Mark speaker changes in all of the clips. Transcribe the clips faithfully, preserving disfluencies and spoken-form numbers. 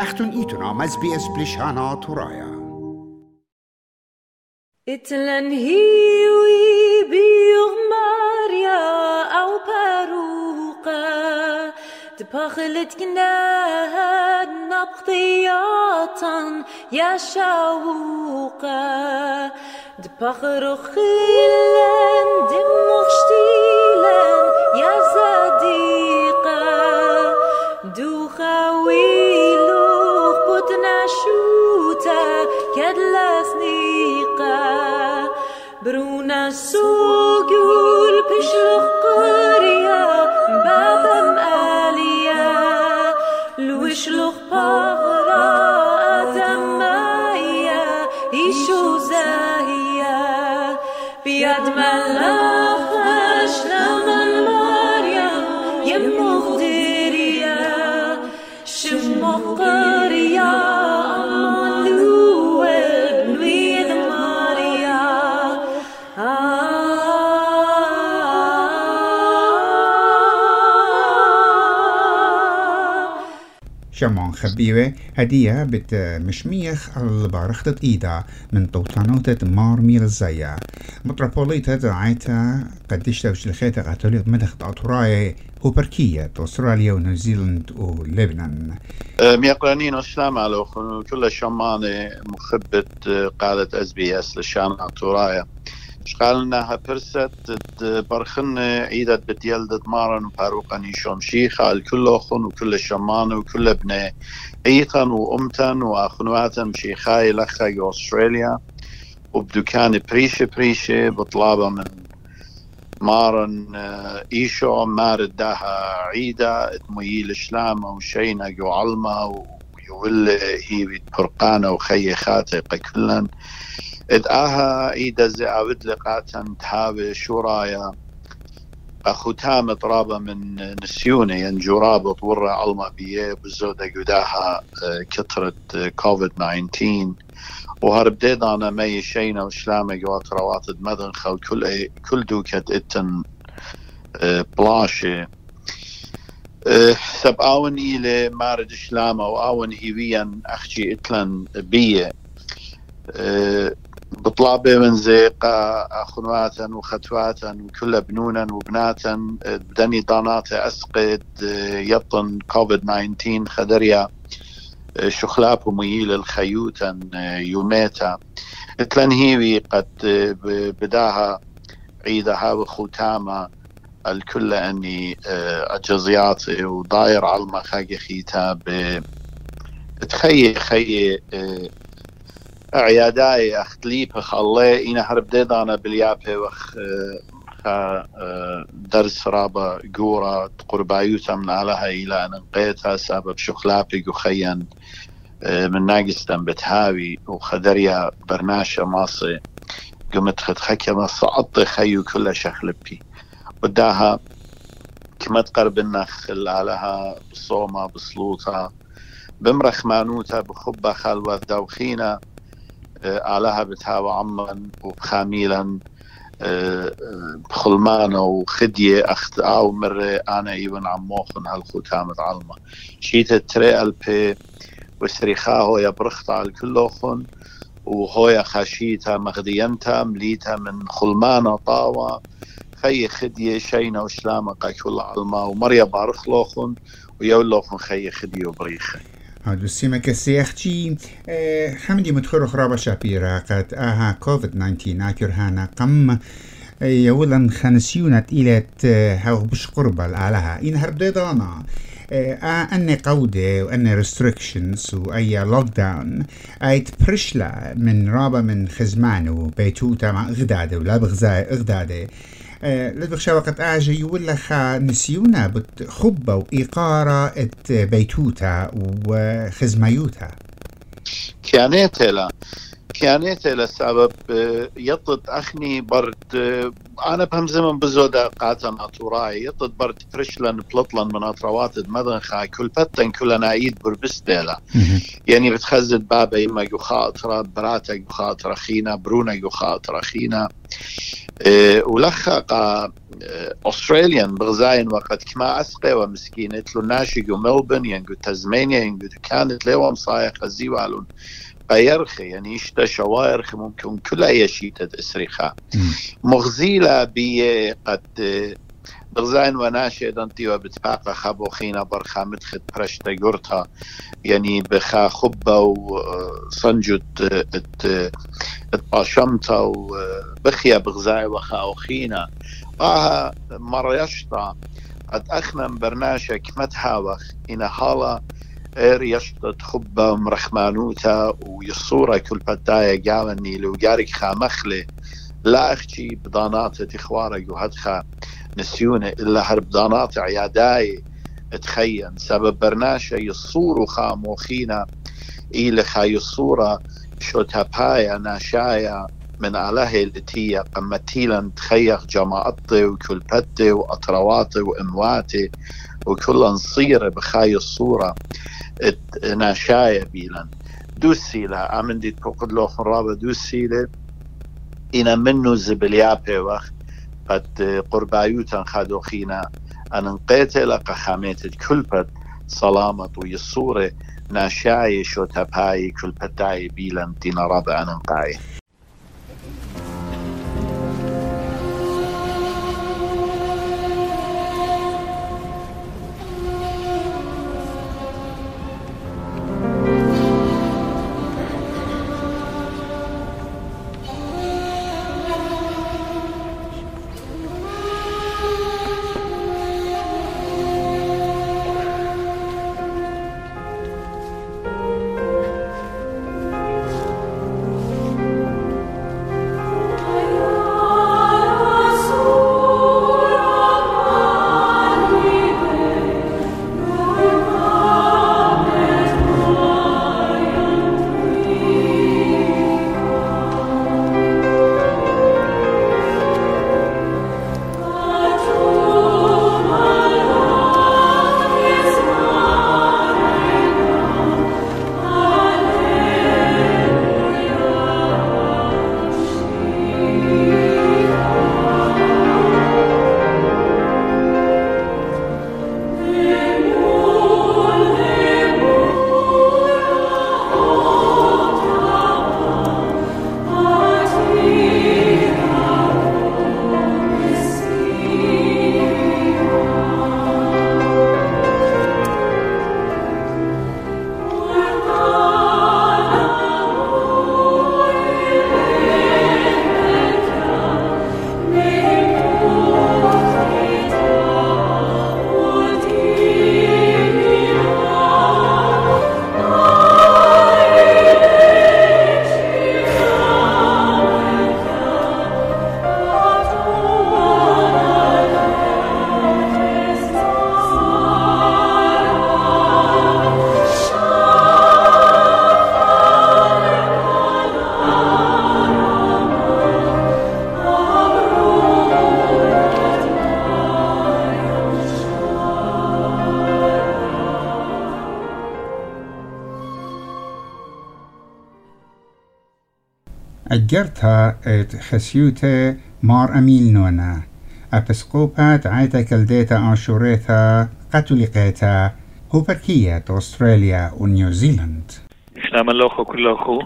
Speaker 1: أختن إيتنا مز بي اس بلشانا تورايا
Speaker 2: اتلن هيوي بيغ ماريا أو باروقة تبخلت جناد نبطياتا يا شاوقة دبخر خيلن دموغ شتيلن يا زديقة دوخاويلوخ بوتنا شوتا كدلا سنيقة برونا سوقول بشلخ قرية بابا مالية لوشلخ بغرا أدمايا إيشو زاهية بيد ملاخش لمن مريم يموخ ديريا شموخ قرية أمان لوال بنويد ماريا
Speaker 3: شمان خبيوة هدية بت مشميخ البارختة إيدا من طوطانوتة مارميل الزايا متروبوليتا عيتا قديش توش الخيطة قاتلية مدخت أطراي هوبركية أستراليا ونيوزيلند ولبنان
Speaker 4: ميقرانين السلام عليكم كل شمانة مخبة قالة اس بي اس لشان أطراي شقالناها برست برخن عيدة بديلدة مارن وباروقاني شمشيخة الكل أخن وكل شمان وكل ابن عيطا وأمتن وأخنواتا مشيخاي لخاي أستراليا وبدكان بريشة بريشة بطلابة من مارن إيشو مارد داها عيدة اتمييل شلامة وشينا جو علمة ويول هي برقانة وخي خاتقة كلن ادعاها ايدا زعاود لقاتا تهاوي شورايا اخو تام طرابة من نسيونة ينجرابط ورا علمة بيه بزودة قداها كترة كوفيد تسعة عشر وهرب ديدانا مي شينا وشلامة قوات رواتد مدنخة وكل كل دوكت اتن بلاشة سب آون إلي مارد شلامة وآون هيويا أخشي اتلن بيه بطلابة من زيقة أخنواتا وختواتا وكل بنونا وبناتا بدني داناتا أسقد يطن كوفيد تسعة عشر خدريا شخلاب ومييل الخيوتا يوميتا اتلنهيوي قد بداها عيدها وختامة الكل أني أجزياتي وضاير على المخاقي خيتا بتخيي خيي عياداي أختليب خالله إنا هرب ديدانا باليابه وخ درس رابا قورا قربايوتا من علىها إلى أن انقيتها سبب شخلابي وخيا من ناقستن بتهاوي وخدريا برناشة ماصي قمت خد خكي ماصي عطي خيو كل شخلبي وداها كما تقرب النخل علىها بصومة بصلوطة بمرخ مانوتا بخبة خلوة دوخينة علىها بتهاوى عما وبخاميلا بخلمانة وخدية أخت أو مرة أنا إيوان عموخن هالختامة علمة شيت التري البي وسريخاه يبرخت على الكلوخن وهويا خاشيتها مغدينتها مليتها من خلمانة طاوة خي خدية شينا وشلامة قاكل علمة ومريا بارخلوخن ويولوخن خي خدية وبريخة
Speaker 3: هادو سيما كسيختي اه حمدي مدخل خرابة شابيرا قد آها كوفيد تسعة عشر ناكر هانا قم يولن خانسيونة إلت هاو بش قربة لها إن هرب ديدانا آه أني قودة وأني ريستريكشنز وأي لوك داون أي تبرشلا من رابة من خزمانو بيتوتا مع إغدادة ولا بغزاء إغدادة لدبخشا وقت آجي يقول خا نسيونا بتخبة وإيقارة ات بيتوتا وخزمايوتا
Speaker 4: كانت لا كانت لسبب يطد أخني برد أنا بهم زمن بزودة قاتن أطوراي يطد برد فرشلن بلطلن من أطروات المدنخة كل بطن كل نايد بربستيلا يعني بتخزد بابا يما يخاطرة براتك يخاطرة خينا برونا يخاطرة خينا ولخق أستراليان بغزاين وقت كما أسقى ومسكينة لناشق وملبن ينقو تزمانيا ينقو كانت لهم صايقة زيوالون بيرخي يعني يشتا شوارخ ممكن كل أي شيء تدسرخها مغزيلة بي قد بغزاين وناشد انتي وبتباقى خابو خينا برخا مدخد برشتا قرطها يعني بخا خبة وصنجد اتباشمتا وبخيا بغزاي وخا وخينا آها مرة يشتا قد أخنم برناشا كمتهاوخ إن حالا إير يشتا خبة مرخمانوتا ويصورة كل بداية قالني لو جارك خا مخلي لا أختي بدانات تخوارك وهدخا نسيونه إلا هرب بدانات عياداي تخين سبب برناشا يصوروا خاموخينا إلى خا يصورة شو تبايا ناشايا من عليه التي قمتيلا تخيخ جماعتي وكل بدي وأطرواتي وإمواتي وكل نصير بخاي الصورة ناشايا بيلا دوسيلا عمندي تقول له خرابة دوسيلا إنا منو زبليابي وقت قد قربايوتا خادو خينا أن انقيت لك خاميت كل بد سلامة ويصورة ناشاي شو تباي كل بداي بيلا دينا رابع أنقاي
Speaker 3: أجرتها خسيوتا مار أميل نونا أبسقوبات عيتا كالديتا آشوريتا قتلقيتا هو بركية أستراليا ونيوزيلند
Speaker 5: إسلام الله كل أخو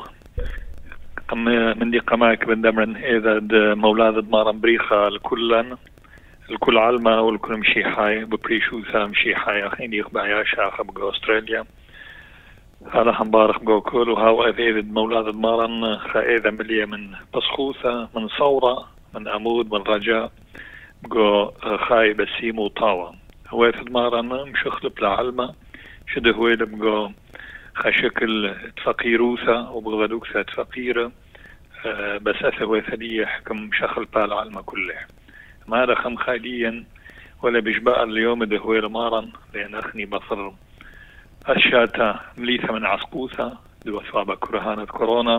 Speaker 5: قم من دي قماك بندمرن إذا مولاد مار أمريكا الكلن الكل علمة والكل مشيحاي ببريشوثا مشيحاي أخين يخبع شاخة بقى أستراليا هذا حنبارك بقى كل وهاو إذا مولاد مارن خائذة مليا من بسخوثة من صورة من عمود من رجاء بقى خاي بسيم وطاوة هو إذا مارن مشخلب لعلمة شده هو إذا بقى خشكل تفقيروثة وبغدوكثة تفقيرة بس أثوى ثدية حكم شخل بالعلمة كله ما هذا خم خاليا ولا بجباء اليوم ده هو المارن لأن أخني بصر الشاتا مليثة من عسقوثة دو أصابة كرهانة كورونا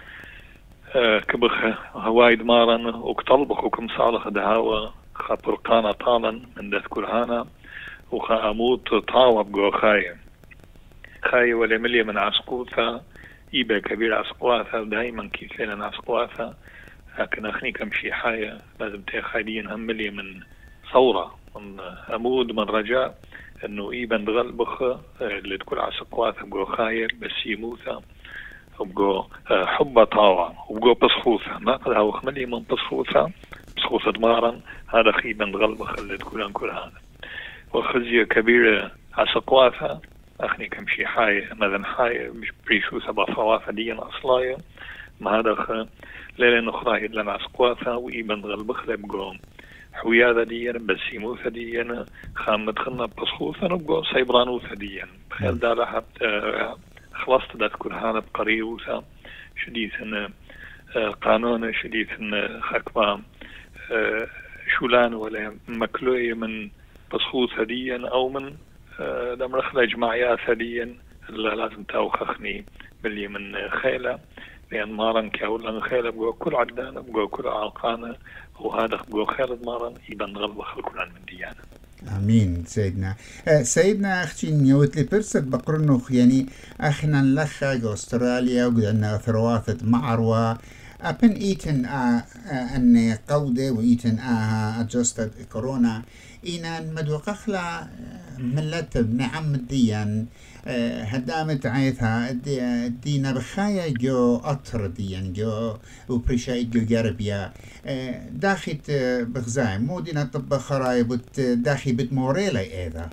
Speaker 5: أه كبخ هوايد مارن وكطلبخ وكم صالح دهاوة خبرقانة طالا من دث كرهانة وخا أموت طاوة بقو خاية خاية ولا مليا من عسقوثة إيبا كبير عسقواثة دايما كيثين عسقواثة لكن أخني كم شي حاجة لازم تخيلين هملي من ثورة من أمود من رجاء إنه إيبن غلبخ اللي تكون عسقوات بقو خاير بس يموثا وبقو حبة طاوة وبقو بصخوثة ما قد هاو خملي من بصخوثة بصخوثة دمارا هذا خيبن غلبخ اللي تكون أنكل هذا وخزية كبيرة عسقواتها أخني كم شي حاجة ماذا حاجة مش بريشوثة بصوافة دي أصلاية ما هذا ليلة أخرى لنا عسقواتها وإيبن غلبخ لبقو حوياذا ديا بس يموثا ديا خام مدخلنا بصخوثا نبقو سيبرانوثا ديا بخير دالا حتى خلصت دا تكون هذا بقريوثا شديثا قانون شديثا خكبا شولان ولا مكلوية من بصخوثا ديا أو من دمرخنا جماعيات ديا اللي لازم تاوخخني ملي من خيلة لأن مارن كأولا خيلة بقو كل عدانة بقو كل عالقانة وهذا بقو خير مارن يبن غلب خلكل عن من ديانة.
Speaker 3: آمين سيدنا. أه سيدنا أختي نيوت لي برسد بقرنوخ يعني أخنا نلخق أستراليا وقلنا ثروات معروة أبن إيتن آه أن قودة وإيتن آه أجستد كورونا إن مدوقخلا ملت بنعم الديان هدامت عيثها دينا بخايا جو أطر ديان جو وبريشايد جو جربيا داخت بغزاي مو دينا طب خراي بت داخي بتموريلا إذا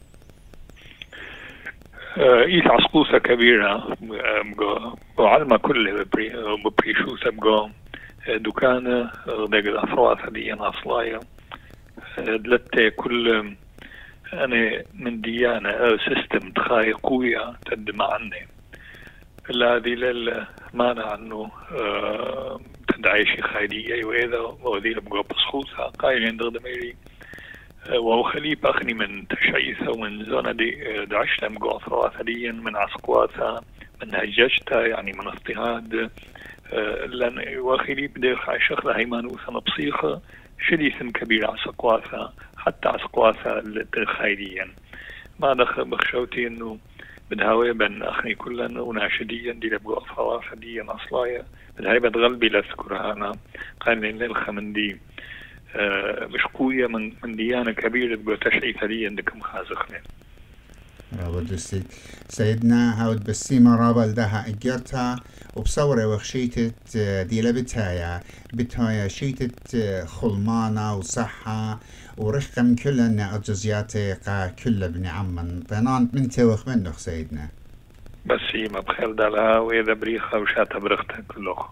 Speaker 5: إيث عسقوسة كبيرة وعلمة كله ببريشوسة بقو دكانة داق الأفراد ديان أصلايا دلتي كل أنا من ديانة سيستم تخاي قوية تدمع عني إلا هذه للمانع أنه تدعي شي خايدية وإذا وذي لبقى بصخوثها قايلين دغدميري وهو خليب أخني من تشعيثة ومن زونة دي دعشتها مقوى أثراتها ديا من عسقواتها من هججتها يعني من اضطهاد لأن وخليب دي خاي شخلة هيمانوثا نبصيخة شديثا كبير عسقواتها حتى عسقواتها الخيريا ما دخل بخشوتي انه بدهاوي بن اخني كلنا وناشديا دي لبقوا اصحابها ديا اصلايا بدهاي بتغلبي لذكرها انا قال لي الخمن دي آه مش قوية من من ديانة كبيرة بقوا تشعيث ديا عندكم خازخنين
Speaker 3: رابط السيد سيدنا هاود بسيمة رابل دها اجرتها وبصورة وخشيتت دي لبتايا بتايا شيتت خلمانة وصحة ورخم كلنا أجزياتي قا كل ابن عمان بنان من توخ منه سيدنا
Speaker 5: بسيمة بخير دالها وإذا بريخة وشاتها برختها كله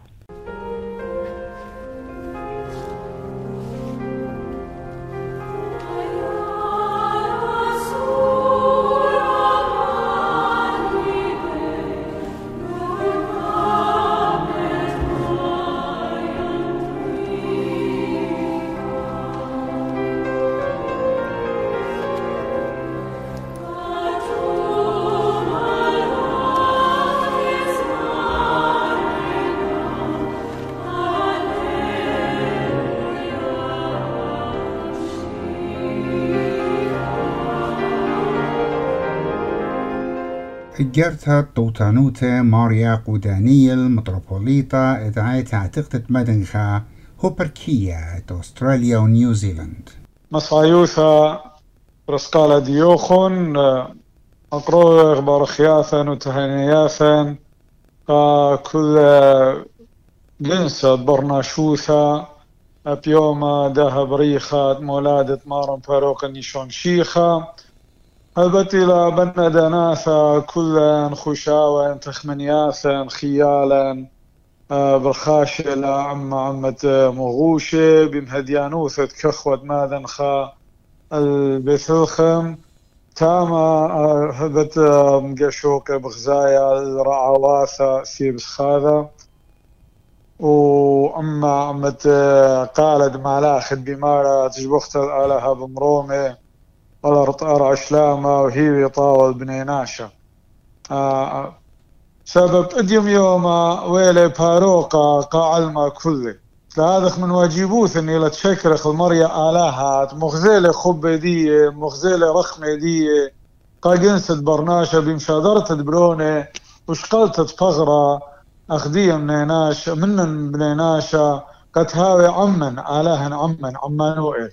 Speaker 3: اجرتها طوطانوتا ماريا قودانيل متروبوليتا ادعيت اعتقدت مدنخا هوبركية استراليا ونيوزيلند
Speaker 6: مصايوثا برسقالة ديوخون اقرو اخبار خياثا وتهنياثا كل جنسة برناشوثا بيوما دها بريخة مولادة مارن فاروق نيشون شيخة هبتي لا بنا دناثا كلا خشاوة تخمنياثا خيالا بالخاشة لا عم عمة مغوشة بمهديانوثة كخوة ماذا خا البثلخم تاما هبت مقشوك بغزايا الرعواثة سيبس خاذا وأما عمة قالد مالاخد بمارا تجبخت الآلها بمرومي والأرض أرع شلامة وهي طاول بنيناشة آه سبب اديم يوما ويلي باروقة قاعلما كله لهذا من واجبوث اني لتشكرخ المريا آلاهات مخزيلة خبة دي مخزيلة رخمة دي قاقنسة برناشة بمشادرة برونة وشقلت فغرة أخدية منيناشة منن بنيناشة قد هاوي عمن آلهن عمن عمانوئل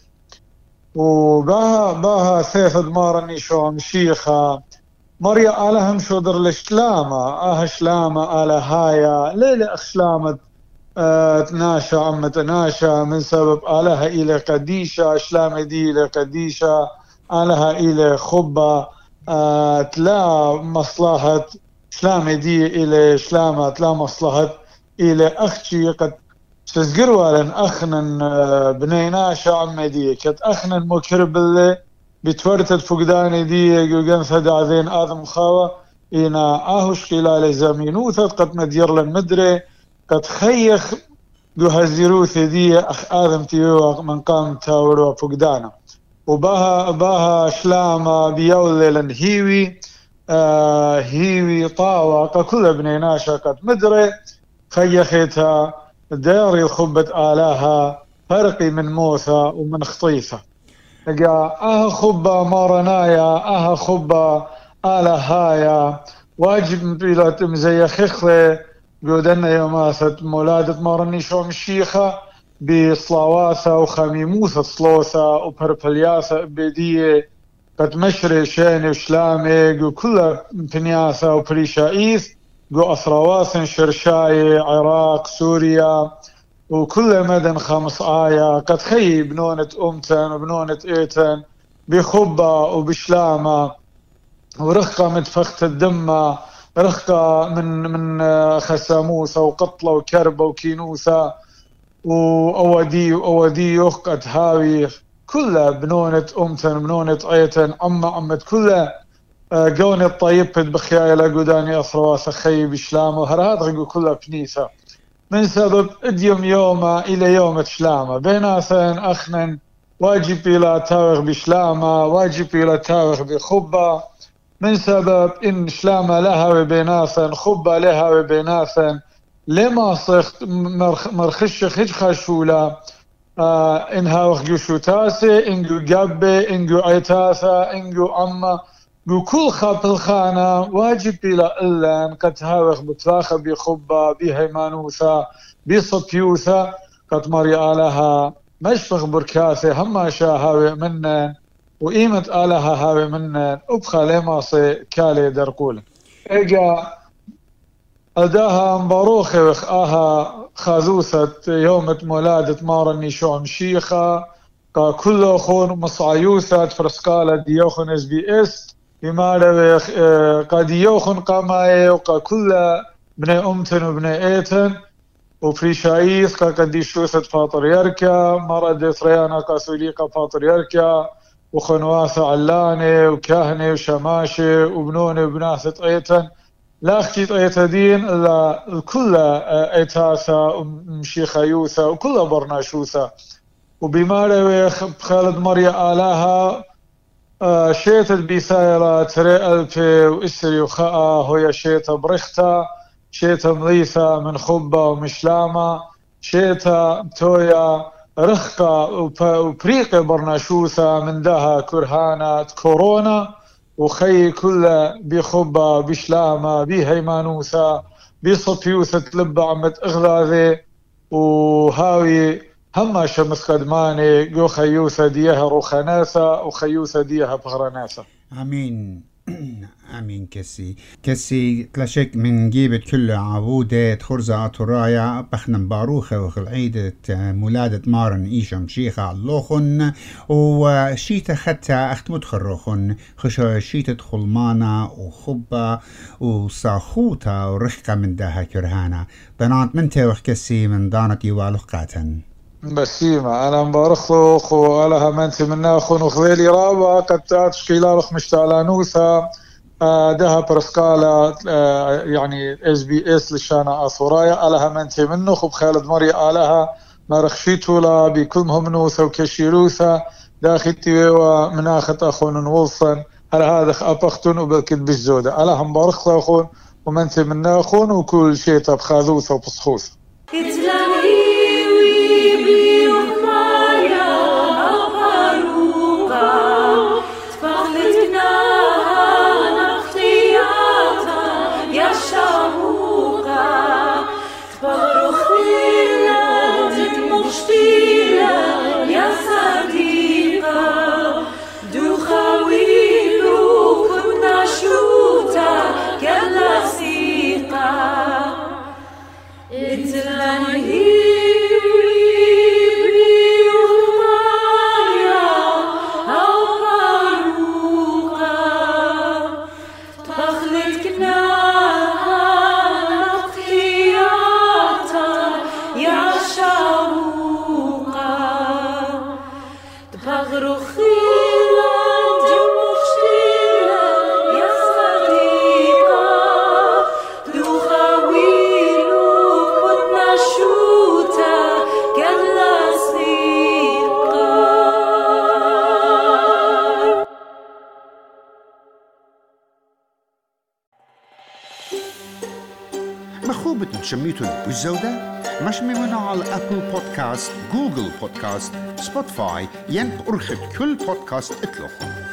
Speaker 6: وباها باها ثيث دمارني شو مشيخة مريا آلهم شودر لشلامة آه شلامة آله هايا ليلة أخشلامة آه تناشا عم تناشا من سبب آلها إلى قديشة شلامة دي إلى قديشة آلها إلى خبة آه تلا مصلحة شلامة دي إلى شلامة تلا مصلحة إلى أختي قد تذكروا لن أخنن آه بنيناشا عم دي كت أخنن مكرب اللي بتورتت فقداني دي وقنثة دعذين آذم خاوة إنا آهوش خلال زمينوثت قد مدير للمدري قد خيخ دو هزيروث دي أخ آذم تيوه من قام تاور وفقدانا وباها باها شلامة بيولي لنهيوي آه هيوي طاوة كل بنيناشا قد مدري خيختها داري الخبة آلاها فرقي من موثة ومن خطيفة لقى اه خبة مارنايا اه خبة آلة هايا واجب بيلات مزي خخلة بيودنا يوماثة مولادة مارني شو مشيخة بصلاواثة وخميموثة صلوثة وبربلياثة بدية قد مشري شاني وشلامي وكل بنياثة وبريشايث قو أثرواث شرشاي عراق سوريا وكل مدن خمس آية قد خي بنونة أمتن وبنونة إيتن بخبة وبشلامة ورخة متفخت الدمة رخة من من خساموسة وقطلة وكربة وكينوسة وأودي وأودي قد هاوي كلها بنونة أمتن بنونة إيتن أما عمت كلها قوني الطيب بخيايا لقوداني أثرواث خي بشلامة وهرهات كلها بنيسة من سبب اديم يوم الى يوم شلامة بيناثن اخنن واجب الى تاوغ بشلامة واجب الى تاوغ بخبة من سبب ان شلامة لها وبيناثن خبة لها وبيناثن لما صخت مرخش خج خشولة آه انها وخجو شوتاسي انجو قبي انجو عيتاثة انجو عمّا بكل خاب الخانة واجب إلى إلا قد هاوخ بتلاخة بخبة بهيمانوثة بصبيوثة قد مري آلها مشفخ بركاثة هما شا هاوي منن وقيمة آلها هاوي منن أبخى لماصي كالي درقول إجا أداها مباروخي وخ آها خاذوثة يوم مولادة مارني شو مشيخة قا كله خون مصعيوثة فرسقالة ديوخن اس بي اس بمارا قد يوخن قاماي وقا كل بني أمتن وبني إيتن وفريشايث قا قد يشوثت فاطريركا مرد ثريانا قا سوليقا فاطريركا وخنواثة علاني وكاهني وشماشي وبنوني وبناثة إيتن لا اختيت إيتا دين إلا الكل إيتاثة ومشيخة يوثة وكل برناشوثة وبمارا بخالد مريا آلاها آه شيت البيثايرة تري ألفي وإسري وخاء هويا شيت برختا شيت مليثة من خبة ومشلامة شيت تويا رخقة وبريقة برناشوثة من دها كرهانة كورونا وخي كله بخبة بشلامة بهيمانوثة بصبيوثة لبة عمت إغلاذي وهاوي هما شمس قدماني جو خيوثة ديها روخناثة وخيوثة ديها بغرناثة.
Speaker 3: امين امين كسي كسي تلاشك من جيبت كل عبودة خرزة طرايا بخنا باروخة وخلعيدة مولادة مارن إيشا مشيخة علوخن وشيتا ختا أختمت خروخن خشا شيتا خلمانا وخبة وصاخوتا ورخقة من داها كرهانا بنات من توخ كسي من دانتي والقاتن
Speaker 6: بسيمة أنا مبارخلوخ وعلى همانتي منا أخون وخذيلي رابا قد تشكيلا رخ مشتعلانوثا دها برسكالا يعني اس بي اس لشانا أثورايا على همانتي منوخ وبخالد مريا آلها ما رخشيتولا بكلهم نوثا وكشيروثا داخلتي ومناخت أخون وولصا على هذا أبختون وبالكد بالزودة على هم بارخلو أخون ومانتي منا أخون وكل شيء تبخاذوثا وبصخوث
Speaker 2: Shamuka, Baruch Lila,
Speaker 1: مخوبة تشميتون والزودة مش ممنوع على أبل بودكاست، جوجل بودكاست، سبوتفاي، ينب أرخد كل بودكاست اتلوخ.